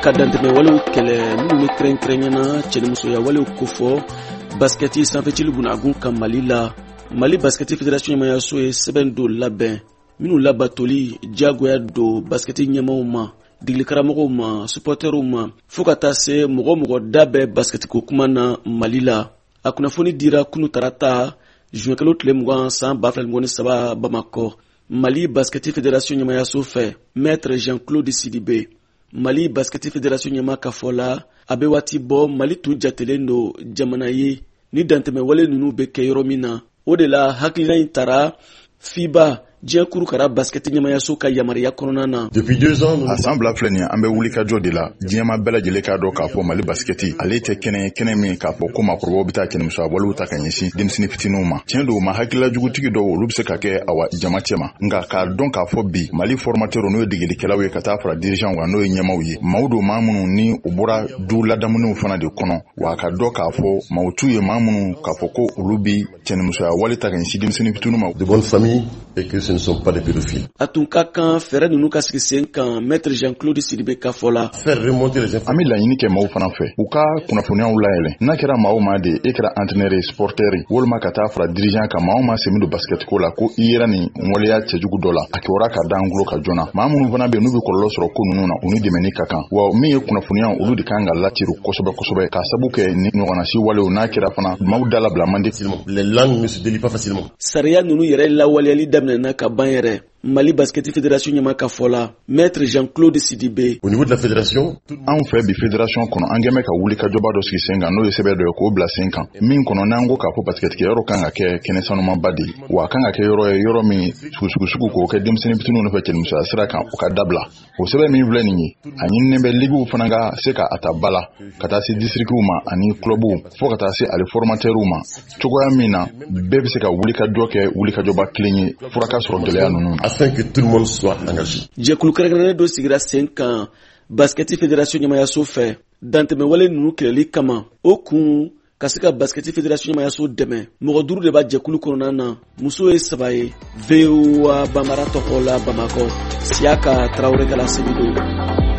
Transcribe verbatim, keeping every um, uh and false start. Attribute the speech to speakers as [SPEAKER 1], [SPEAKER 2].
[SPEAKER 1] ka dantɛmɛ walew kɛlɛ minnu bɛ kɛrɛnkɛrɛnyana cɛnimusoya walew kofɔ baskɛti sanfɛcili bunakun kan Mali la. Mali baskɛti fédération ɲɛmayaso ye sɛbɛn do labɛn minnu labatoli jagoya do baskɛti ɲɛmaw ma, digilikaramɔgɔw ma, supporterw ma, fo ka taa se mɔgɔ mɔgɔ da bɛ baskɛti ko kuma na Mali la. A kunnafoni dira kunu tarata juin kalo tile mugan san ba fila ni mugan ni saba Bamakɔ. Mali baskɛti fédération ɲɛmayaso fɛ maître Jean-Claude Sidibe. Mali baskɛti fédération ɲɛma ka fɔ la a bɛ waati bɔ Mali tun jatelen do jamana ye ni dantɛmɛ wale ninnu bɛ kɛ yɔrɔ min na. O de la hakilina in tara FIBA diɲɛ kurukara baskɛti ɲɛmayaso ka yamariya kɔnɔna na.
[SPEAKER 2] Depuis deux ans, a san bila filɛ nin an bɛ wuli ka jɔ de la diɲɛma bɛɛ lajɛlen k'a dɔn k'a fɔ Mali baskɛti ale tɛ kɛnɛ kɛnɛ min k'a fɔ ko maakɔrɔbaw bɛ taa cɛnimusoya walew ta ka ɲɛsin denmisɛnnin fitininw ma. Tiɲɛ don ma hakilila jugutigi dɔw olu bɛ se ka kɛ awa jama cɛma, nka k'a dɔn k'a fɔ bi Mali formateurs n'o ye degelikɛlaw ye ka taa fara dirigeants kan n'o ye ɲɛmaw ye, maaw don maa minnu ni u bɔra du ladamunew fana de kɔnɔ, wa ka dɔn k'a fɔ maaw t'u ye maa minnu k'a fɔ ko olu bi cɛnimusoya wale ta ka ɲɛsin denmisɛnnin fitininw ma.
[SPEAKER 3] De bonnes familles et que ce ne sont pas des pédophiles.
[SPEAKER 1] A tun ka kan fɛɛrɛ ninnu ka sigi sen kan maître Jean-Claude Sidibe ka fɔ la.
[SPEAKER 2] Faire remonter les informations.
[SPEAKER 3] An bɛ laɲini kɛ maaw fana fɛ u ka kunnafoniyaw layɛlɛ. N'a kɛra maaw ma de e kɛra entraîneur ye supporter ye walima ka taa fara dirigeant kan maaw ma sɛmi don basket ko la ko i yɛrɛ nin waleya cɛjugu dɔ la a kɛra ka da an gulo ka joona. Maa minnu fana bɛ n'u bɛ kɔlɔlɔ sɔrɔ ko ninnu na u ni dɛmɛni ka kan wa min ye kunnafoniyaw olu de kan ka latiri kosɛbɛ kosɛbɛ k'a sabu kɛ ni ɲɔgɔnnasi walew n'a kɛra fana maaw da labila man di.
[SPEAKER 2] Les langues ne se délient pas facilement.
[SPEAKER 1] Sariya ninnu yɛrɛ lawaleyali daminɛna ka ban yɛrɛ. Mali baskɛti fédération ɲɛma ka fɔ la maître Jean-Claude Sidibe.
[SPEAKER 2] Au niveau de la fédération,
[SPEAKER 3] anw fɛ bi fédération kɔnɔ an gɛmɛ ka wuli ka jɔba dɔ sigi sen kan n'o ye sɛbɛn dɔ ye k'o bila sen kan min kɔnɔ n'an ko k'a fɔ basketikɛ yɔrɔ kan ka kɛ kɛnɛ sanumanba de ye wa a kan ka kɛ yɔrɔ ye yɔrɔ min sugusugu k'o kɛ denmisɛnnin fitininw nɔfɛ cɛnimusoya sira kan o ka dabila. O sɛbɛn min filɛ nin ye a ɲininen bɛ ligiw fana ka se ka a ta ba la ka taa se districtw ma ani clubw fo ka taa se ale formateurw ma cogoya min na bɛɛ bɛ se ka wuli ka jɔ kɛ wuli ka jɔba kelen ye fura ka sɔrɔ gɛlɛya ninnu na.
[SPEAKER 2] Afin que tout le monde soit engagé.
[SPEAKER 1] Jɛkulu kɛrɛnkɛrɛnnen dɔ sigira sen kan baskɛti fédération ɲɛmayaso fɛ dantɛmɛ wale ninnu kɛlɛli kama. O kun ka se ka baskɛti fédération ɲɛmayaso dɛmɛ mɔgɔ duuru de b'a jɛkulu kɔnɔna na. Muso ye saba ye. V O A Bambara tɔgɔ la Bamakɔ. Siaka Traoré Gala Segido.